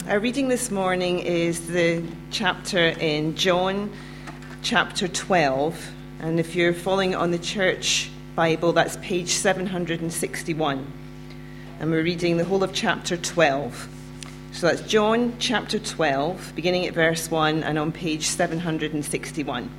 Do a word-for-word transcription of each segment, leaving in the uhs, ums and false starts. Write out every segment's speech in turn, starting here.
Our reading this morning is the chapter in John, chapter twelve. And if you're following on the church Bible, that's page seven hundred sixty-one. And we're reading the whole of chapter twelve. So that's John, chapter twelve, beginning at verse one, and on page seven hundred sixty-one.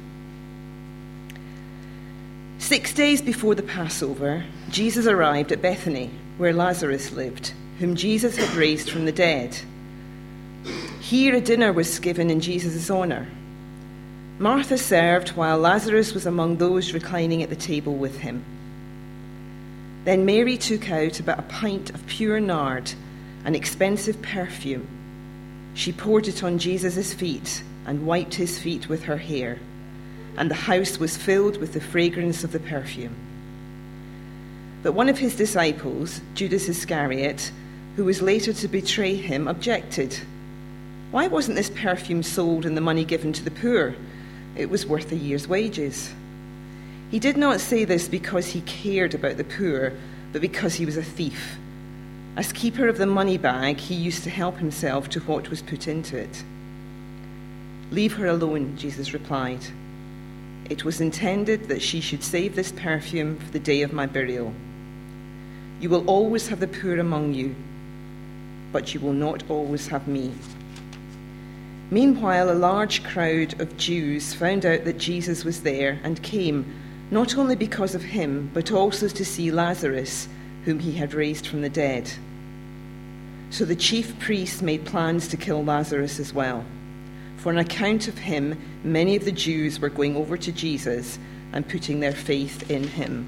Six days before the Passover, Jesus arrived at Bethany, where Lazarus lived, whom Jesus had raised from the dead. Here a dinner was given in Jesus' honour. Martha served while Lazarus was among those reclining at the table with him. Then Mary took out about a pint of pure nard, an expensive perfume. She poured it on Jesus' feet and wiped his feet with her hair, and the house was filled with the fragrance of the perfume. But one of his disciples, Judas Iscariot, who was later to betray him, objected. Why wasn't this perfume sold and the money given to the poor? It was worth a year's wages. He did not say this because he cared about the poor, but because he was a thief. As keeper of the money bag, he used to help himself to what was put into it. Leave her alone, Jesus replied. It was intended that she should save this perfume for the day of my burial. You will always have the poor among you, but you will not always have me. Meanwhile, a large crowd of Jews found out that Jesus was there and came, not only because of him, but also to see Lazarus, whom he had raised from the dead. So the chief priests made plans to kill Lazarus as well. For on account of him, many of the Jews were going over to Jesus and putting their faith in him.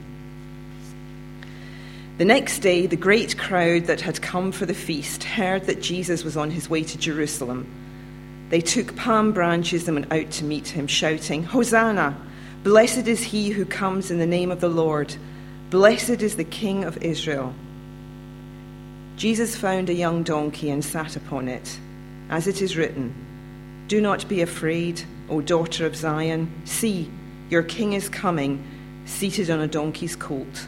The next day, the great crowd that had come for the feast heard that Jesus was on his way to Jerusalem. They took palm branches and went out to meet him, shouting, Hosanna! Blessed is he who comes in the name of the Lord. Blessed is the King of Israel. Jesus found a young donkey and sat upon it, as it is written, Do not be afraid, O daughter of Zion. See, your king is coming, seated on a donkey's colt.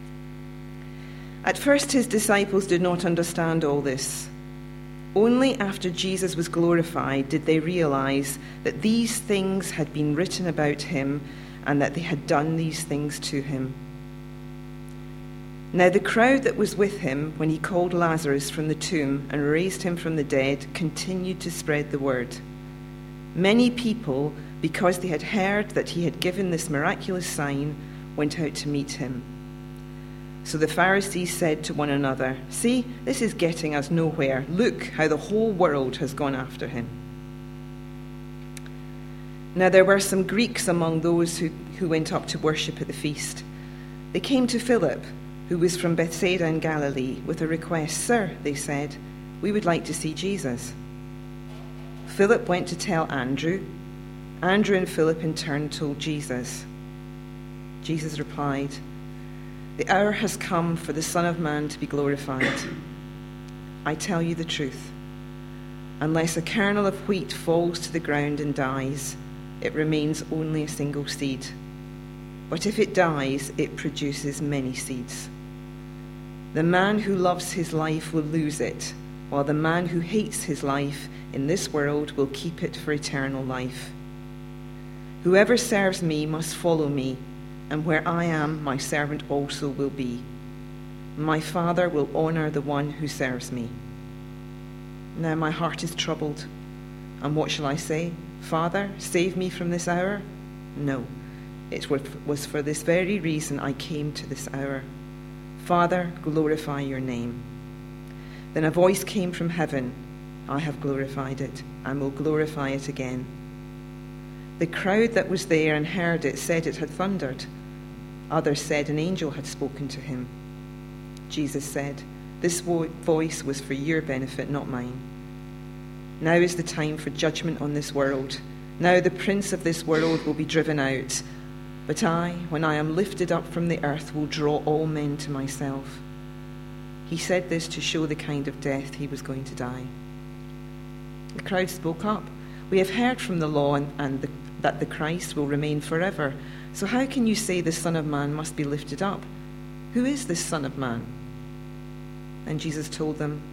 At first his disciples did not understand all this. Only after Jesus was glorified did they realize that these things had been written about him and that they had done these things to him. Now the crowd that was with him when he called Lazarus from the tomb and raised him from the dead continued to spread the word. Many people, because they had heard that he had given this miraculous sign, went out to meet him. So the Pharisees said to one another, See, this is getting us nowhere. Look how the whole world has gone after him. Now there were some Greeks among those who, who went up to worship at the feast. They came to Philip, who was from Bethsaida in Galilee, with a request. Sir, they said, we would like to see Jesus. Philip went to tell Andrew. Andrew and Philip in turn told Jesus. Jesus replied, The hour has come for the Son of Man to be glorified. I tell you the truth. Unless a kernel of wheat falls to the ground and dies, it remains only a single seed. But if it dies, it produces many seeds. The man who loves his life will lose it, while the man who hates his life in this world will keep it for eternal life. Whoever serves me must follow me, and where I am, my servant also will be. My Father will honor the one who serves me. Now my heart is troubled, and what shall I say? Father, save me from this hour? No, it was for this very reason I came to this hour. Father, glorify your name. Then a voice came from heaven, I have glorified it, and will glorify it again. The crowd that was there and heard it said it had thundered. Others said an angel had spoken to him. Jesus said, This voice was for your benefit, not mine. Now is the time for judgment on this world. Now the prince of this world will be driven out. But I, when I am lifted up from the earth, will draw all men to myself. He said this to show the kind of death he was going to die. The crowd spoke up. We have heard from the law and, and the, that the Christ will remain forever. So how can you say the Son of Man must be lifted up? Who is this Son of Man? And Jesus told them,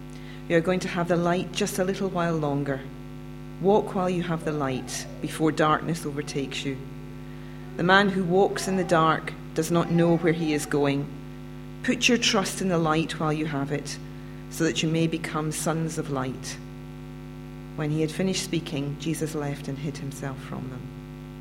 You are going to have the light just a little while longer. Walk while you have the light, before darkness overtakes you. The man who walks in the dark does not know where he is going. Put your trust in the light while you have it, so that you may become sons of light." When he had finished speaking, Jesus left and hid himself from them.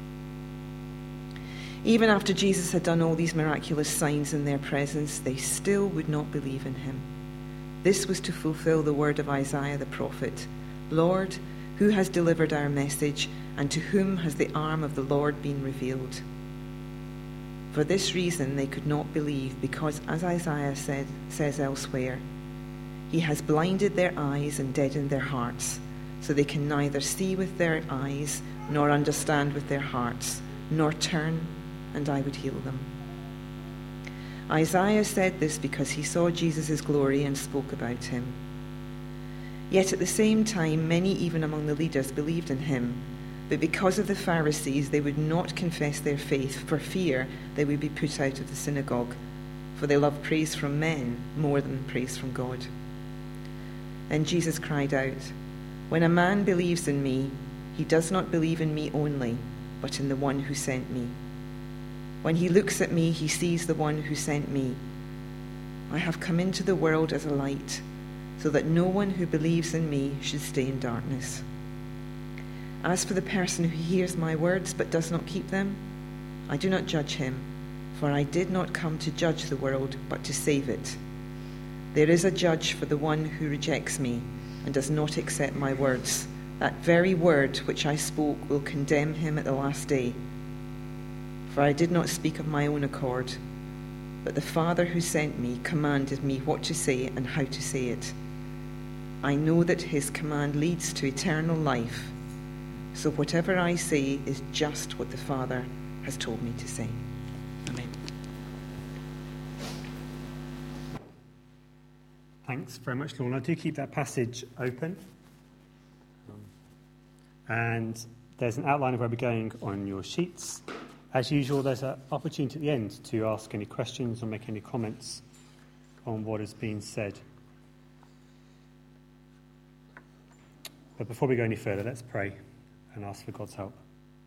Even after Jesus had done all these miraculous signs in their presence, they still would not believe in him. This was to fulfill the word of Isaiah the prophet, "Lord, who has delivered our message, and to whom has the arm of the Lord been revealed?" For this reason they could not believe, because, as Isaiah said, says elsewhere, "He has blinded their eyes and deadened their hearts, so they can neither see with their eyes nor understand with their hearts, nor turn, and I would heal them." Isaiah said this because he saw Jesus' glory and spoke about him. Yet at the same time, many even among the leaders believed in him, but because of the Pharisees, they would not confess their faith for fear they would be put out of the synagogue, for they love praise from men more than praise from God. Then Jesus cried out, "When a man believes in me, he does not believe in me only, but in the one who sent me. When he looks at me, he sees the one who sent me. I have come into the world as a light, so that no one who believes in me should stay in darkness. As for the person who hears my words but does not keep them, I do not judge him, for I did not come to judge the world, but to save it. There is a judge for the one who rejects me and does not accept my words. That very word which I spoke will condemn him at the last day. For I did not speak of my own accord, but the Father who sent me commanded me what to say and how to say it. I know that his command leads to eternal life, so whatever I say is just what the Father has told me to say." Amen. Thanks very much, Lorna. Do keep that passage open. And there's an outline of where we're going on your sheets. As usual, there's an opportunity at the end to ask any questions or make any comments on what has been said. But before we go any further, let's pray and ask for God's help.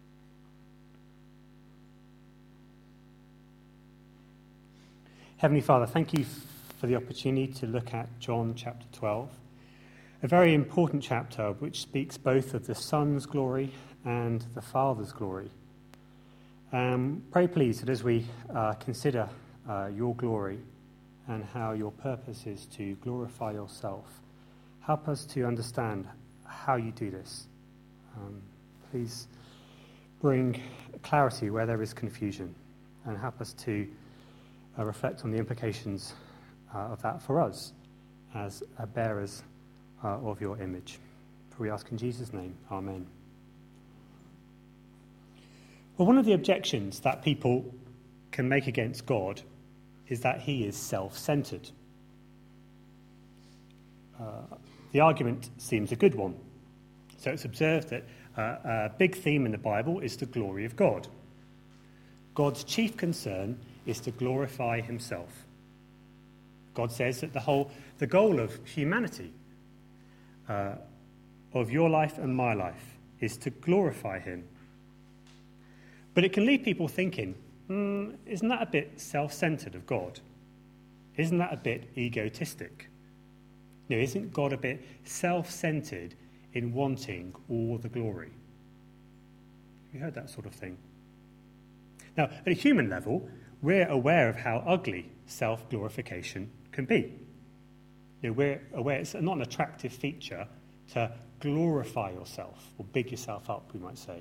Heavenly Father, thank you for the opportunity to look at John chapter twelve, a very important chapter which speaks both of the Son's glory and the Father's glory. Um, pray please that as we uh, consider uh, your glory and how your purpose is to glorify yourself, help us to understand how you do this. Um, please bring clarity where there is confusion and help us to uh, reflect on the implications uh, of that for us as uh, bearers uh, of your image. For we ask in Jesus' name, amen. Well, one of the objections that people can make against God is that he is self-centered. Uh, the argument seems a good one. So it's observed that uh, a big theme in the Bible is the glory of God. God's chief concern is to glorify himself. God says that the whole, the goal of humanity, uh, of your life and my life, is to glorify him. But it can leave people thinking, mm, isn't that a bit self-centered of God? Isn't that a bit egotistic? No, isn't God a bit self-centered in wanting all the glory? Have you heard that sort of thing? Now, at a human level, we're aware of how ugly self-glorification can be. You know, we're aware it's not an attractive feature to glorify yourself, or big yourself up, we might say.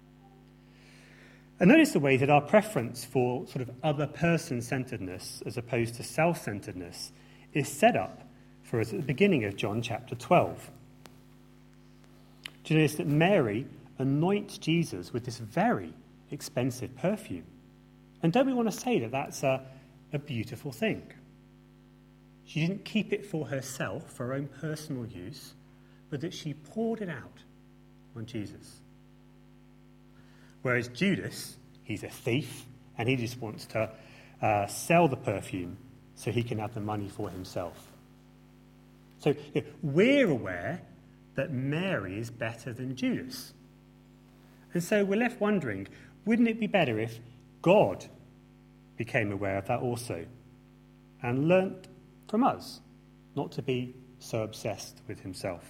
And notice the way that our preference for sort of other person-centeredness as opposed to self-centeredness is set up for us at the beginning of John chapter twelve. Do you notice that Mary anoints Jesus with this very expensive perfume? And don't we want to say that that's a, a beautiful thing? She didn't keep it for herself, for her own personal use, but that she poured it out on Jesus. Whereas Judas, he's a thief, and he just wants to uh, sell the perfume so he can have the money for himself. So you know, we're aware that Mary is better than Judas. And so we're left wondering, wouldn't it be better if God became aware of that also and learnt from us not to be so obsessed with himself?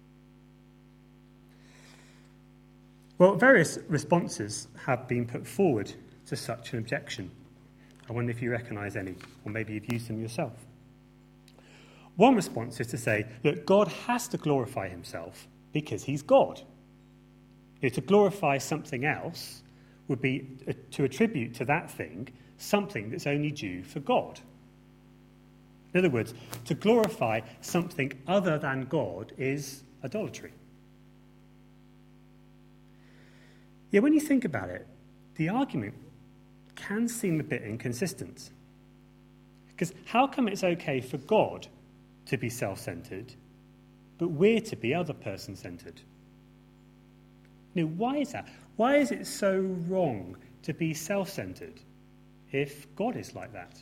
Well, various responses have been put forward to such an objection. I wonder if you recognise any, or maybe you've used them yourself. One response is to say, look, God has to glorify himself because he's God. You know, to glorify something else would be to attribute to that thing something that's only due for God. In other words, to glorify something other than God is idolatry. Yeah, when you think about it, the argument can seem a bit inconsistent. Because how come it's okay for God to be self-centred, but we're to be other person-centred? You know, why is that? Why is it so wrong to be self-centred if God is like that?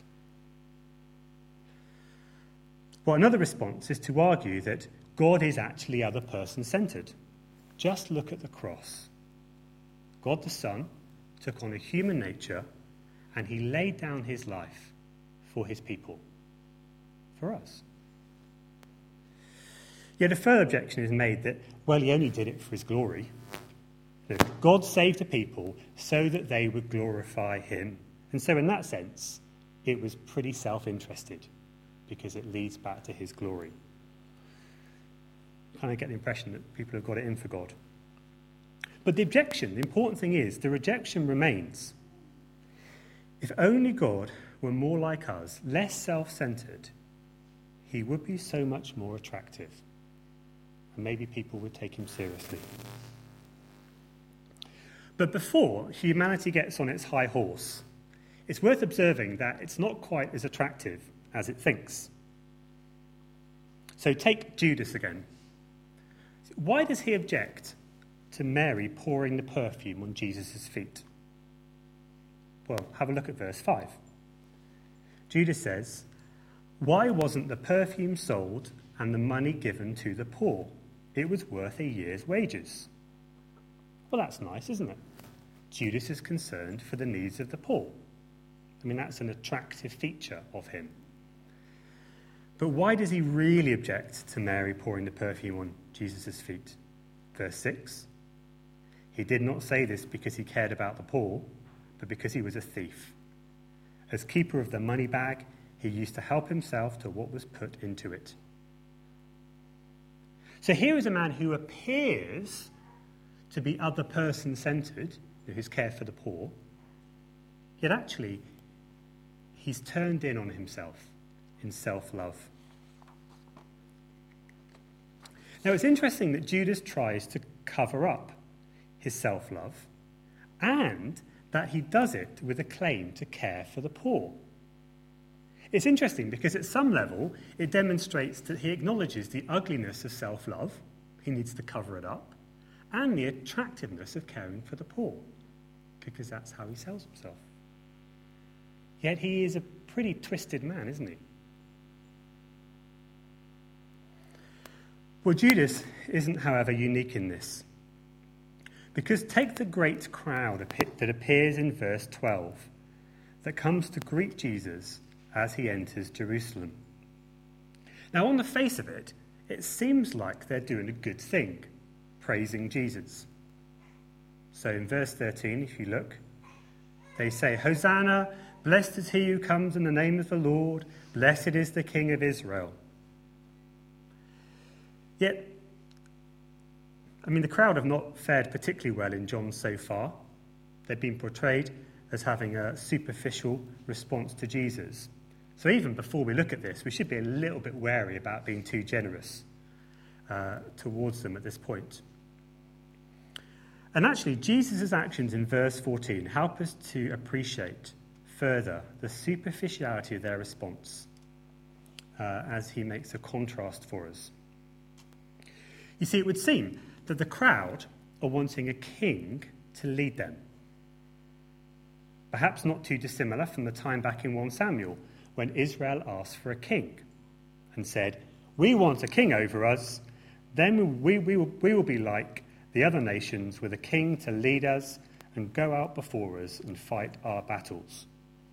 Well, another response is to argue that God is actually other person-centred. Just look at the cross. God the Son took on a human nature and he laid down his life for his people, for us. Yet a further objection is made that, well, he only did it for his glory. God saved a people so that they would glorify him. And so in that sense, it was pretty self-interested because it leads back to his glory. Kind of get the impression that people have got it in for God. But the objection, the important thing is, the rejection remains. If only God were more like us, less self-centred, he would be so much more attractive. And maybe people would take him seriously. But before humanity gets on its high horse, it's worth observing that it's not quite as attractive as it thinks. So take Judas again. Why does he object to Mary pouring the perfume on Jesus' feet? Well, have a look at verse five. Judas says, "Why wasn't the perfume sold and the money given to the poor? It was worth a year's wages." Well, that's nice, isn't it? Judas is concerned for the needs of the poor. I mean, that's an attractive feature of him. But why does he really object to Mary pouring the perfume on Jesus' feet? Verse six. "He did not say this because he cared about the poor, but because he was a thief. As keeper of the money bag, he used to help himself to what was put into it." So here is a man who appears to be other person-centred, whose care for the poor, yet actually he's turned in on himself in self-love. Now it's interesting that Judas tries to cover up his self-love and that he does it with a claim to care for the poor. It's interesting because at some level it demonstrates that he acknowledges the ugliness of self-love, he needs to cover it up, and the attractiveness of caring for the poor, because that's how he sells himself. Yet he is a pretty twisted man, isn't he? Well, Judas isn't, however, unique in this. Because take the great crowd that appears in verse twelve, that comes to greet Jesus as he enters Jerusalem. Now, on the face of it, it seems like they're doing a good thing, praising Jesus. So in verse thirteen, if you look, they say, "Hosanna, blessed is he who comes in the name of the Lord, blessed is the King of Israel." Yet, I mean, the crowd have not fared particularly well in John so far. They've been portrayed as having a superficial response to Jesus. So even before we look at this, we should be a little bit wary about being too generous uh, towards them at this point. And actually, Jesus' actions in verse fourteen help us to appreciate further the superficiality of their response uh, as he makes a contrast for us. You see, it would seem that the crowd are wanting a king to lead them. Perhaps not too dissimilar from the time back in First Samuel when Israel asked for a king and said, We want a king over us. Then we, we, will, we will be like the other nations, with a king to lead us and go out before us and fight our battles.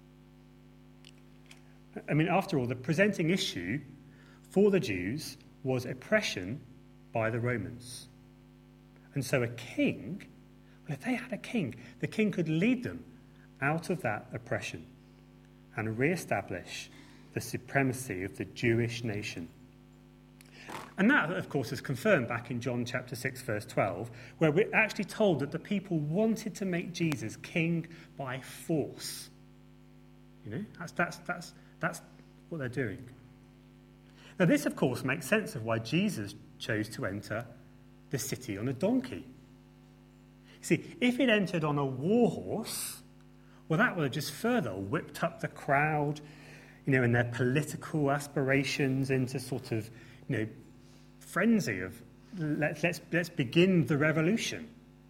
I mean, after all, the presenting issue for the Jews was oppression by the Romans. And so a king, well, if they had a king, the king could lead them out of that oppression and re-establish the supremacy of the Jewish nation. And that, of course, is confirmed back in John chapter six, verse twelve, where we're actually told that the people wanted to make Jesus king by force. You know, that's, that's, that's, that's what they're doing. Now, this, of course, makes sense of why Jesus chose to enter the city on a donkey. See, if he'd entered on a war horse, well, that would have just further whipped up the crowd, you know, and their political aspirations into sort of, you know, frenzy of let's let's let's begin the revolution.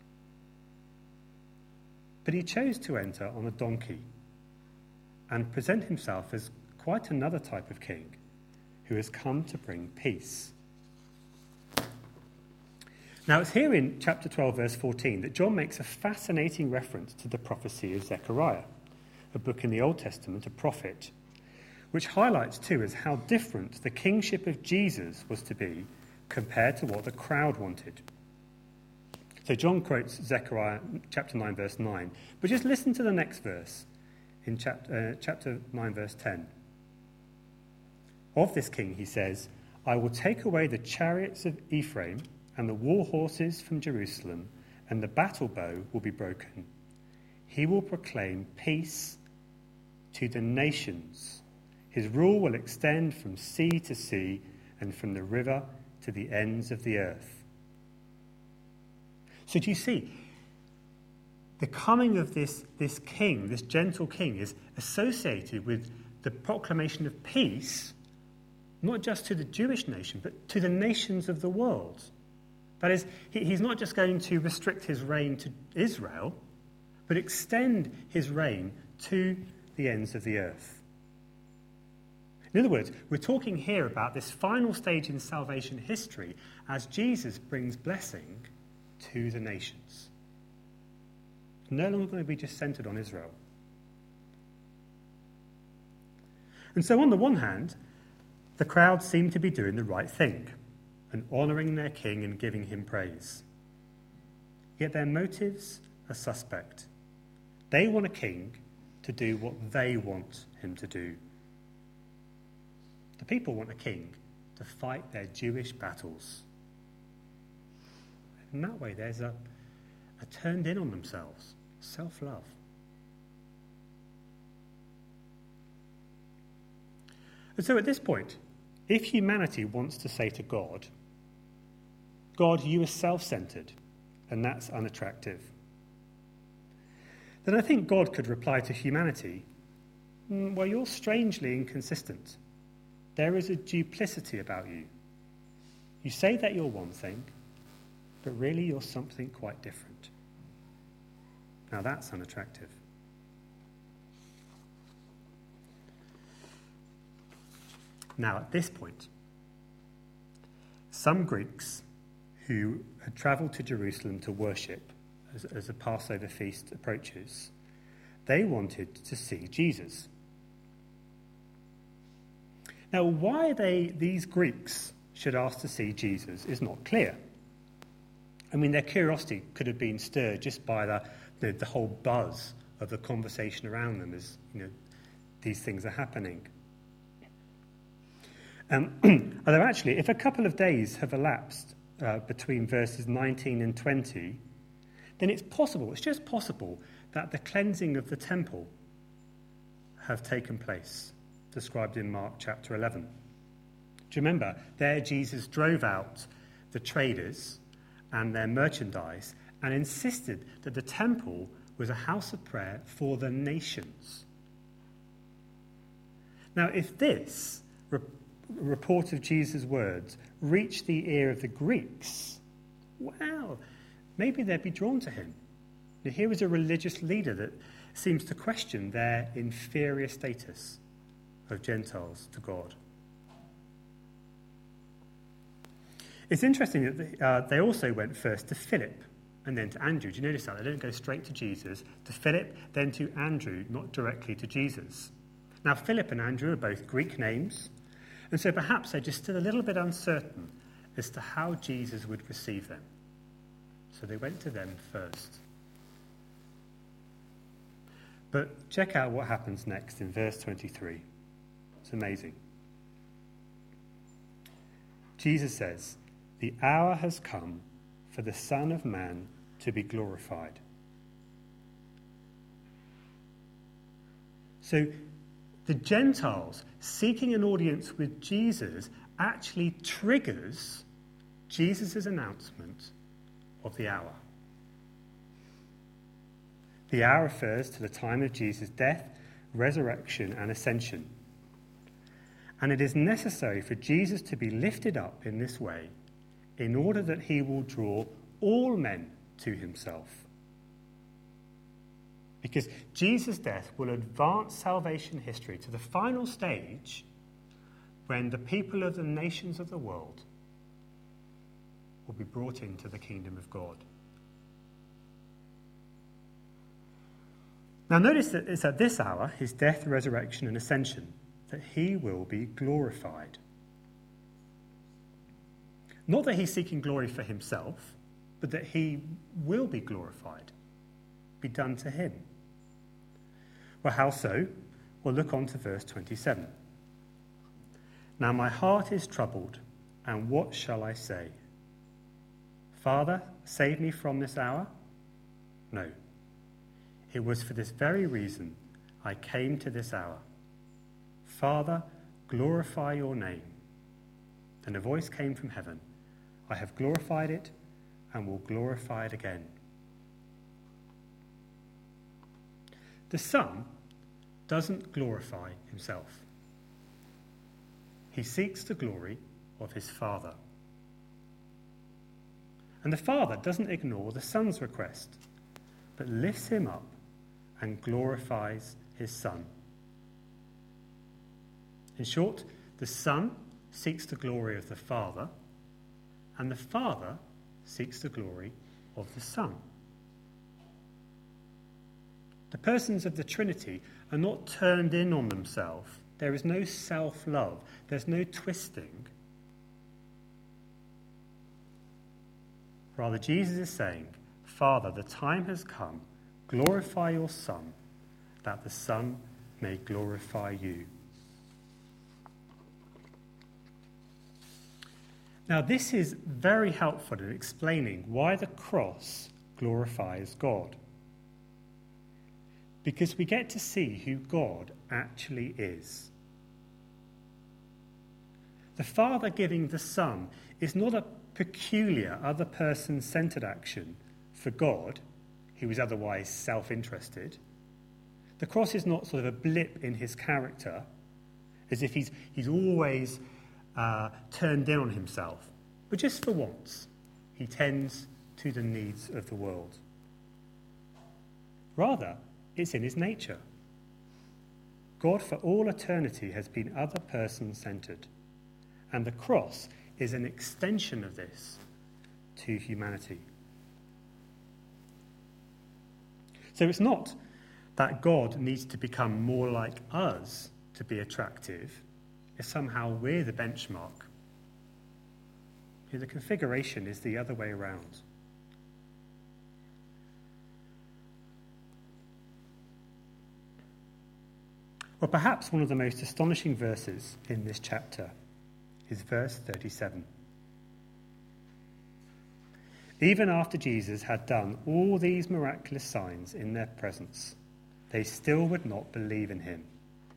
But he chose to enter on a donkey and present himself as quite another type of king who has come to bring peace. Now, it's here in chapter twelve, verse fourteen, that John makes a fascinating reference to the prophecy of Zechariah, a book in the Old Testament, a prophet, which highlights too as how different the kingship of Jesus was to be compared to what the crowd wanted. So John quotes Zechariah chapter nine, verse nine, but just listen to the next verse in chapter, uh, chapter nine, verse ten. Of this king, he says, I will take away the chariots of Ephraim and the war horses from Jerusalem, and the battle bow will be broken. He will proclaim peace to the nations. His rule will extend from sea to sea and from the river to the ends of the earth. So do you see, the coming of this, this king, this gentle king, is associated with the proclamation of peace, not just to the Jewish nation, but to the nations of the world. That is, he, he's not just going to restrict his reign to Israel, but extend his reign to the ends of the earth. In other words, we're talking here about this final stage in salvation history as Jesus brings blessing to the nations. No longer going to be just centered on Israel. And so on the one hand, the crowd seem to be doing the right thing and honouring their king and giving him praise. Yet their motives are suspect. They want a king to do what they want him to do. The people want a king to fight their Jewish battles. In that way, there's a, a turned in on themselves, self-love. And so at this point, if humanity wants to say to God, God, you are self-centered, and that's unattractive, then I think God could reply to humanity, well, you're strangely inconsistent. There is a duplicity about you. You say that you're one thing, but really you're something quite different. Now that's unattractive. Now at this point, some Greeks who had travelled to Jerusalem to worship as, as a Passover feast approaches, they wanted to see Jesus. Now, why they, these Greeks should ask to see Jesus is not clear. I mean, their curiosity could have been stirred just by the, the, the whole buzz of the conversation around them as, you know, these things are happening. Um, although actually, if a couple of days have elapsed uh, between verses nineteen and twenty, then it's possible, it's just possible, that the cleansing of the temple have taken place, described in Mark chapter eleven. Do you remember? There Jesus drove out the traders and their merchandise and insisted that the temple was a house of prayer for the nations. Now, if this re- report of Jesus' words reached the ear of the Greeks, well, maybe they'd be drawn to him. Now, here is a religious leader that seems to question their inferior status of Gentiles to God. It's interesting that they, uh, they also went first to Philip and then to Andrew. Do you notice that? They didn't go straight to Jesus, to Philip, then to Andrew, not directly to Jesus. Now, Philip and Andrew are both Greek names, and so perhaps they're just still a little bit uncertain as to how Jesus would receive them. So they went to them first. But check out what happens next in verse twenty-three. It's amazing. Jesus says, "The hour has come for the Son of Man to be glorified." So the Gentiles seeking an audience with Jesus actually triggers Jesus' announcement of the hour. The hour refers to the time of Jesus' death, resurrection, and ascension. And it is necessary for Jesus to be lifted up in this way in order that he will draw all men to himself. Because Jesus' death will advance salvation history to the final stage when the people of the nations of the world will be brought into the kingdom of God. Now notice that it's at this hour, his death, resurrection, and ascension, that he will be glorified. Not that he's seeking glory for himself, but that he will be glorified, be done to him. Well, how so? Well, look on to verse twenty-seven. "Now my heart is troubled, and what shall I say? Father, save me from this hour? No. It was for this very reason I came to this hour. Father, glorify your name." And a voice came from heaven, "I have glorified it and will glorify it again." The Son doesn't glorify himself. He seeks the glory of his Father. And the Father doesn't ignore the Son's request, but lifts him up and glorifies his Son. In short, the Son seeks the glory of the Father, and the Father seeks the glory of the Son. The persons of the Trinity are not turned in on themselves. There is no self-love. There's no twisting. Rather, Jesus is saying, "Father, the time has come. Glorify your Son, that the Son may glorify you." Now, this is very helpful in explaining why the cross glorifies God. Because we get to see who God actually is. The Father giving the Son is not a peculiar, other person-centered action for God, who is otherwise self-interested. The cross is not sort of a blip in his character, as if he's, he's always uh, turned in on himself. But just for once, he tends to the needs of the world. Rather, it's in his nature. God for all eternity has been other person-centered, and the cross is an extension of this to humanity. So it's not that God needs to become more like us to be attractive, if somehow we're the benchmark. The configuration is the other way around. Well, perhaps one of the most astonishing verses in this chapter is verse thirty-seven. "Even after Jesus had done all these miraculous signs in their presence, they still would not believe in him."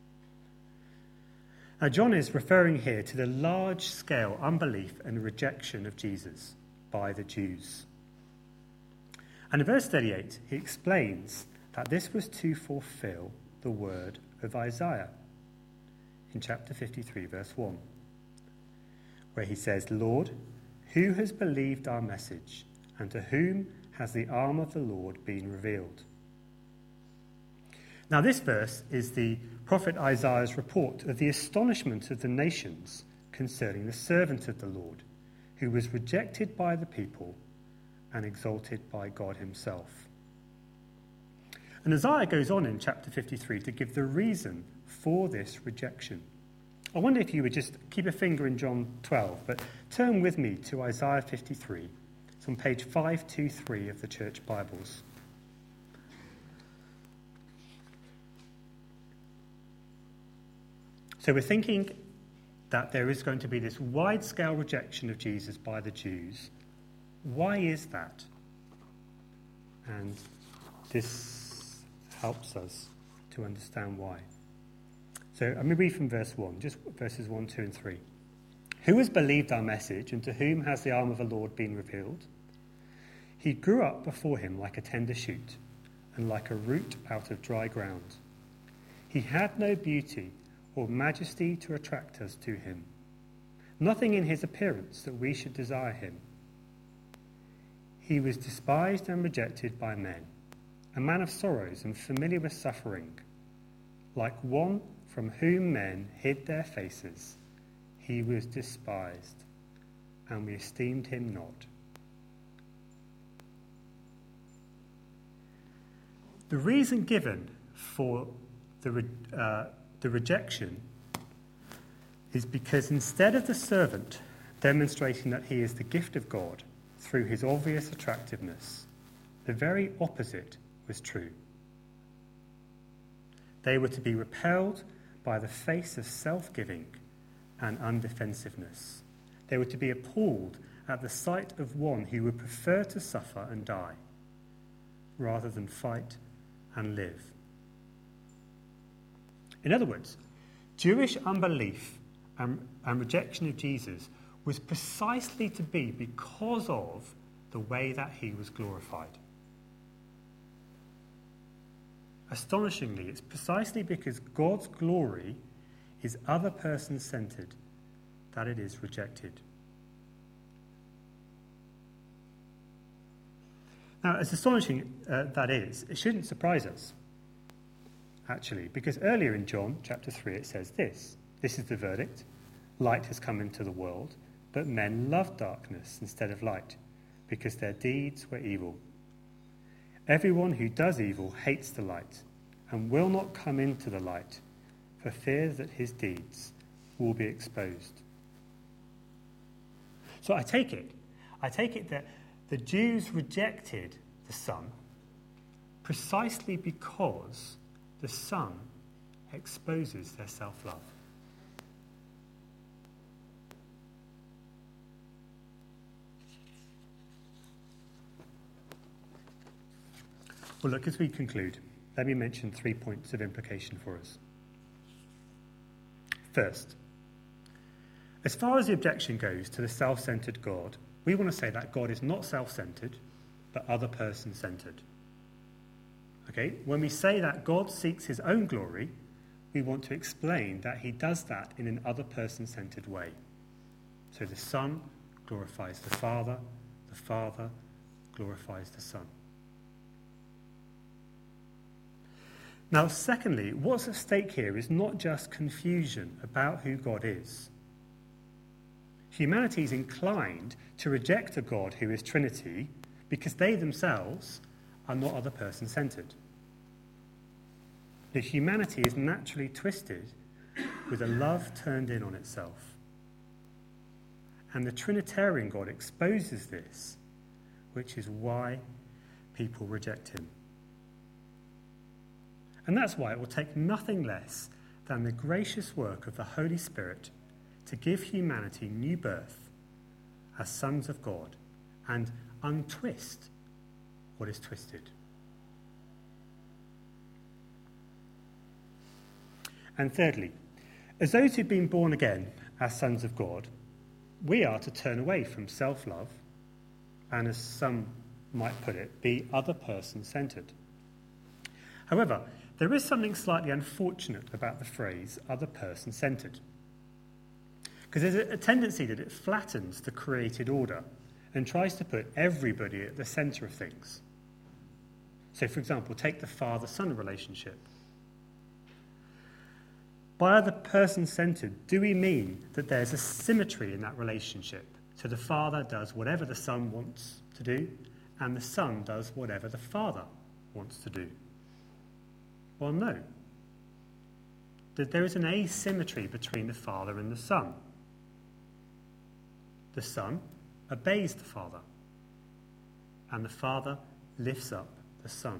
Now, John is referring here to the large-scale unbelief and rejection of Jesus by the Jews. And in verse thirty-eight, he explains that this was to fulfill the word of Isaiah in chapter fifty-three, verse one, where he says, "Lord, who has believed our message, and to whom has the arm of the Lord been revealed?" Now, this verse is the prophet Isaiah's report of the astonishment of the nations concerning the servant of the Lord, who was rejected by the people and exalted by God himself. And Isaiah goes on in chapter fifty-three to give the reason for this rejection. I wonder if you would just keep a finger in John twelve, but turn with me to Isaiah fifty-three. It's on page five twenty-three of the Church Bibles. So we're thinking that there is going to be this wide-scale rejection of Jesus by the Jews. Why is that? And this helps us to understand why. So I'm going to read from verse one, just verses one, two, and three. Who has believed our message, and to whom has the arm of the Lord been revealed? He grew up before him like a tender shoot, and like a root out of dry ground. He had no beauty or majesty to attract us to him, nothing in his appearance that we should desire him. He was despised and rejected by men, a man of sorrows and familiar with suffering. Like one from whom men hid their faces, he was despised, and we esteemed him not. The reason given for the uh, the rejection is because instead of the servant demonstrating that he is the gift of God through his obvious attractiveness, the very opposite was true. They were to be repelled by the face of self-giving and undefensiveness. They were to be appalled at the sight of one who would prefer to suffer and die rather than fight and live. In other words, Jewish unbelief and, and rejection of Jesus was precisely to be because of the way that he was glorified. Astonishingly, it's precisely because God's glory is other person-centered that it is rejected. Now, as astonishing uh, that is, it shouldn't surprise us, actually, because earlier in John chapter three it says this. This is the verdict. Light has come into the world, but men loved darkness instead of light, because their deeds were evil. Everyone who does evil hates the light and will not come into the light for fear that his deeds will be exposed. So I take it, I take it that the Jews rejected the Son precisely because the Son exposes their self-love. Well, look, as we conclude, let me mention three points of implication for us. First, as far as the objection goes to the self-centered God, we want to say that God is not self-centered, but other person-centered. Okay, when we say that God seeks his own glory, we want to explain that he does that in an other person-centered way. So the Son glorifies the Father, the Father glorifies the Son. Now, secondly, what's at stake here is not just confusion about who God is. Humanity is inclined to reject a God who is Trinity because they themselves are not other person-centered. The humanity is naturally twisted with a love turned in on itself. And the Trinitarian God exposes this, which is why people reject him. And that's why it will take nothing less than the gracious work of the Holy Spirit to give humanity new birth as sons of God and untwist what is twisted. And thirdly, as those who've been born again as sons of God, we are to turn away from self-love and, as some might put it, be other person-centered. However, there is something slightly unfortunate about the phrase other person-centered, because there's a tendency that it flattens the created order and tries to put everybody at the centre of things. So, for example, take the father-son relationship. By other person-centered, do we mean that there's a symmetry in that relationship So the Father does whatever the Son wants to do, and the Son does whatever the Father wants to do. Well, no. That there is an asymmetry between the Father and the Son. The Son obeys the Father, and the Father lifts up the Son.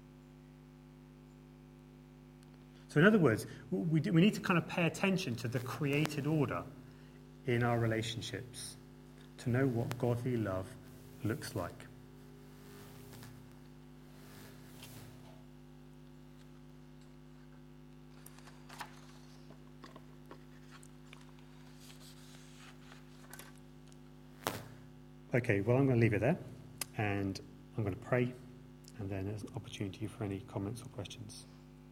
So in other words, we, we need to kind of pay attention to the created order in our relationships to know what godly love looks like. Okay, well, I'm going to leave it there, and I'm going to pray, and then there's an opportunity for any comments or questions.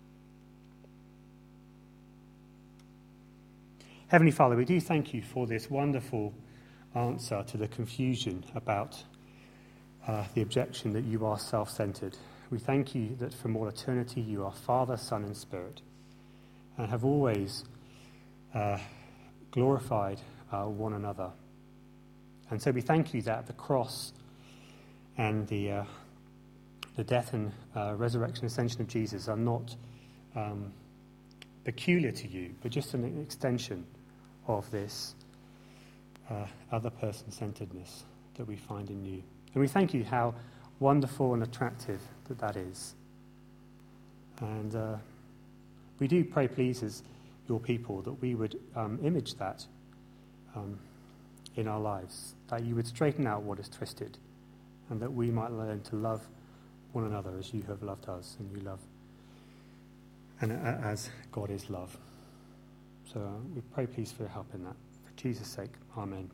Heavenly Father, we do thank you for this wonderful answer to the confusion about uh, the objection that you are self-centered. We thank you that from all eternity you are Father, Son, and Spirit, and have always uh, glorified uh, one another. And so we thank you that the cross and the uh, the death and uh, resurrection, ascension of Jesus are not um, peculiar to you, but just an extension of this uh, other person-centeredness that we find in you. And we thank you how wonderful and attractive that that is. And uh, we do pray, please, as your people, that we would um, image that um, in our lives, that you would straighten out what is twisted, and that we might learn to love one another as you have loved us, and you love, and as God is love. So uh, we pray, please, for your help in that. For Jesus' sake, amen.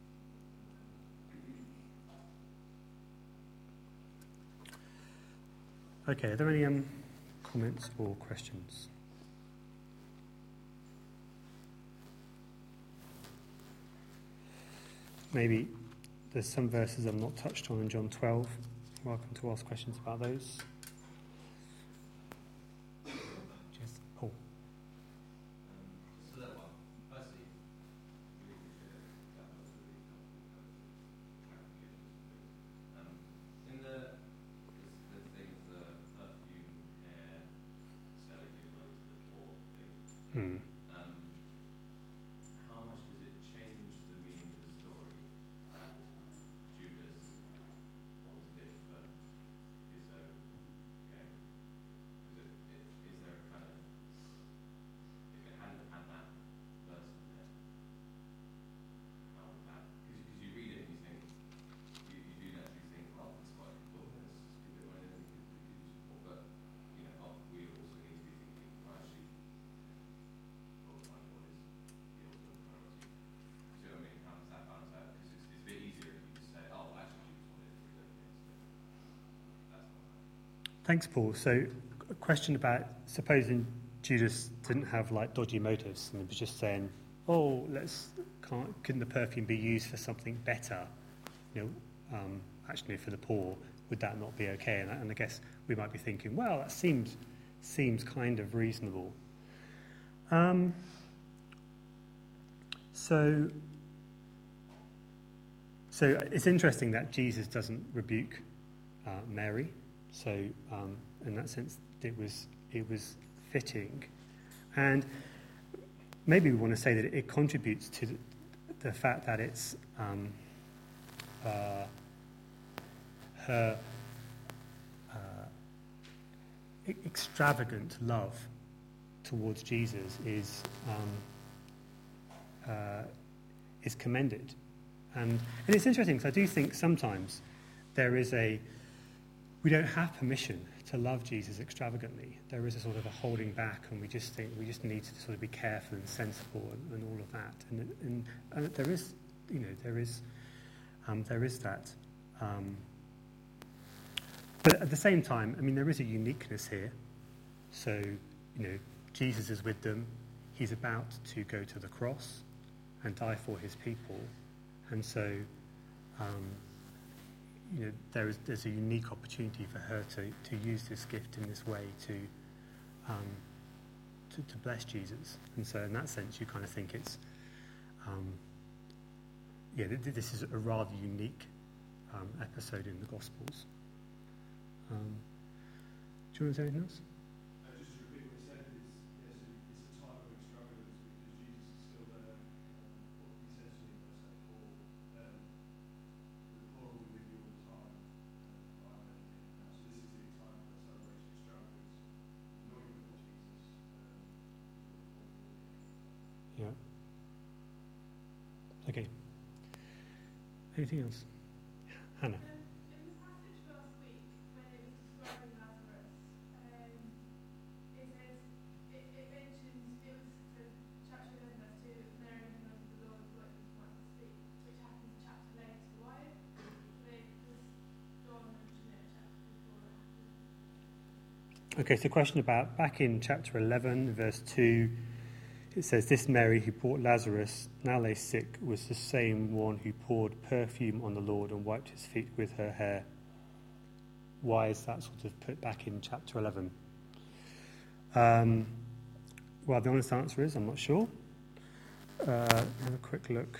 Okay, are there any um, comments or questions? Maybe there's some verses I've not touched on in John twelve. Welcome to ask questions about those. Yes, Paul. So that one, firstly, really appreciate that was a really helpful clarification. Um, in the the things, the perfume, hair, selling it like the poor thing. Hmm. Um, how much does it change the meaning of the story that Judas wants this, but is so okay? Is it, it is there a kind of, if it hadn't had that verse in there, how would that? Because you read it and you think, you, you do naturally think, oh, that's quite cool. Let's give it away and we could we could support, but you know, oh, we also need to be thinking, well, actually. What is the ultimate priority? Do you know what I mean? How does that balance out? Because it's, it's a bit easier if you just say, oh, well, actually, you just wanted to do that. That's not Thanks, Paul. So, a question about supposing Judas didn't have like dodgy motives and was just saying, "Oh, let's can't couldn't the perfume be used for something better? You know, um, actually for the poor, would that not be okay?" And, and I guess we might be thinking, "Well, that seems seems kind of reasonable." Um, so, so it's interesting that Jesus doesn't rebuke uh, Mary. So, um, in that sense, it was it was fitting, and maybe we want to say that it contributes to the, the fact that it's um, uh, her uh, extravagant love towards Jesus is um, uh, is commended, and and it's interesting because I do think sometimes there is a we don't have permission to love Jesus extravagantly. There is a sort of a holding back, and we just think we just need to sort of be careful and sensible and, and all of that. And, and, and there is, you know, there is, um, there is that. Um, but at the same time, I mean, there is a uniqueness here. So, you know, Jesus is with them. He's about to go to the cross and die for his people, and so. Um, You know, there is there's a unique opportunity for her to, to use this gift in this way to, um, to to bless Jesus, and so in that sense, you kind of think it's, um, yeah, th- th- this is a rather unique um, episode in the Gospels. Um, do you want to say anything else? Uh, just to repeat what he said, it's, yes, it- it's a time of extravagance because Jesus is still there. Um, what he says to me, I say, Paul, um, the poor will be with you all the time. Um, I am anything now. So this is the time for the celebration extravagance. Anointing of Jesus. Um, Yeah. Okay. Anything else? Hannah. Um, in the passage last week, when it was describing Lazarus, um, it says, it, it mentions, it was to chapter eleven, verse two, that Mary had known the Lord was working to wipe his feet, which happens a chapter later. Why did John mention it a chapter before that happened? Okay, so question about back in chapter eleven, verse two, it says, "This Mary who brought Lazarus, now lay sick, was the same one who poured perfume on the Lord and wiped his feet with her hair." Why is that sort of put back in chapter eleven? Um, well, the honest answer is I'm not sure. Uh, have a quick look.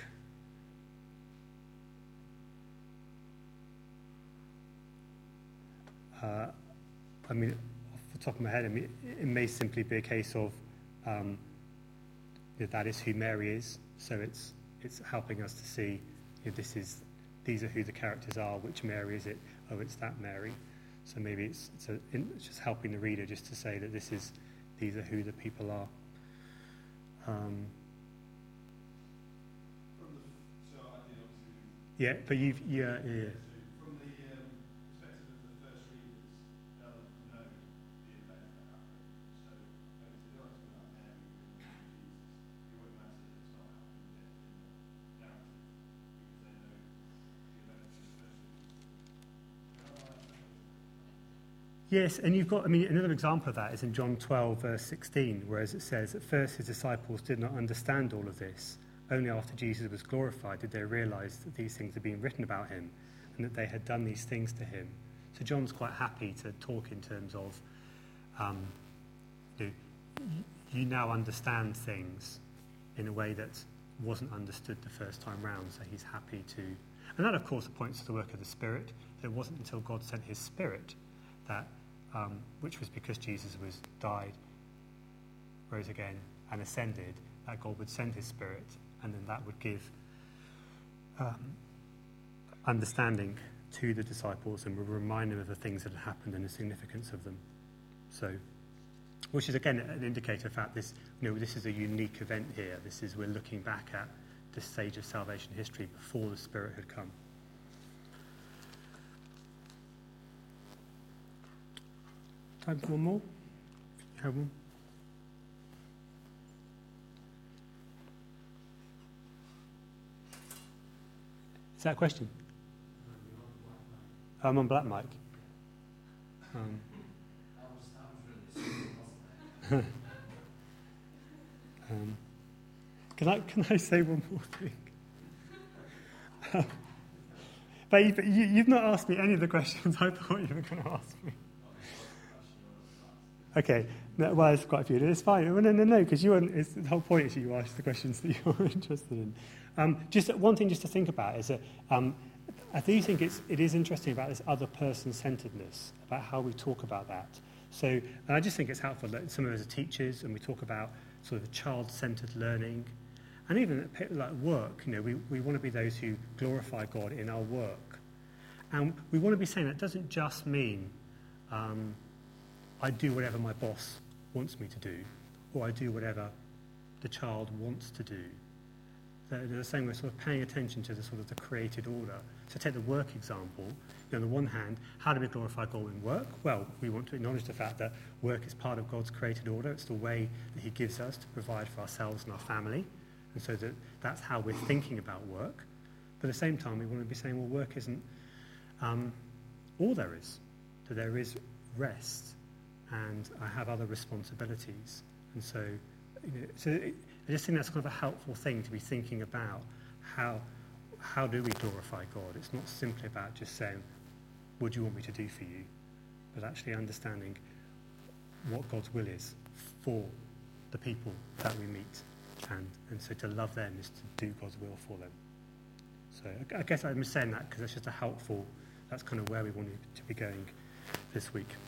Uh, I mean, off the top of my head, I mean, it may simply be a case of um, that that is who Mary is. So it's it's helping us to see, you know, this is these are who the characters are. Which Mary is it? Oh, it's that Mary. So maybe it's it's, a, it's just helping the reader just to say that this is these are who the people are. Um, From the, so I did obviously. yeah, but you've yeah yeah. So from the um, perspective of the first readers, they'll know the event that happened. So if it's not about Mary bringing Jesus, it won't matter that it's not happened yet in the narrative because they know the event of the first readers. Yes, and you've got, I mean, another example of that is in John twelve, verse sixteen, whereas it says, "At first his disciples did not understand all of this. Only after Jesus was glorified did they realize that these things had been written about him and that they had done these things to him." So John's quite happy to talk in terms of, um, you know, you now understand things in a way that wasn't understood the first time round, so he's happy to... And that, of course, points to the work of the Spirit. It wasn't until God sent his Spirit that, um, which was because Jesus was died, rose again, and ascended, that God would send his Spirit, and then that would give um, understanding to the disciples and would remind them of the things that had happened and the significance of them. So, which is again an indicator of fact this, you know, this is a unique event here. This is, we're looking back at the stage of salvation history before the Spirit had come. Time for one more? If you have one. Is that a question? I'm on Black Mic. Um, um, can I can I say one more thing? Um, but you, you, you've not asked me any of the questions I thought you were going to ask me. Okay, no, well, there's quite a few. It's fine. No, no, no, because you weren't. It's, the whole point is you ask the questions that you're interested in. Um, just one thing, just to think about is that um, I do think it's it is interesting about this other person-centeredness, about how we talk about that. So, and I just think it's helpful that some of us are teachers and we talk about sort of child-centered learning, and even like work. You know, we we want to be those who glorify God in our work, and we want to be saying that doesn't just mean. Um, I do whatever my boss wants me to do, or I do whatever the child wants to do. They're the same way, sort of paying attention to the sort of the created order. So take the work example. You know, on the one hand, how do we glorify God in work? Well, we want to acknowledge the fact that work is part of God's created order. It's the way that he gives us to provide for ourselves and our family. And so that that's how we're thinking about work. But at the same time, we want to be saying, well, work isn't um, all there is. That there is rest. And I have other responsibilities. And so, you know, so it, I just think that's kind of a helpful thing to be thinking about. How how do we glorify God? It's not simply about just saying, what do you want me to do for you? But actually understanding what God's will is for the people that we meet. And, and so to love them is to do God's will for them. So I I guess I'm saying that because that's just a helpful, that's kind of where we wanted to be going this week.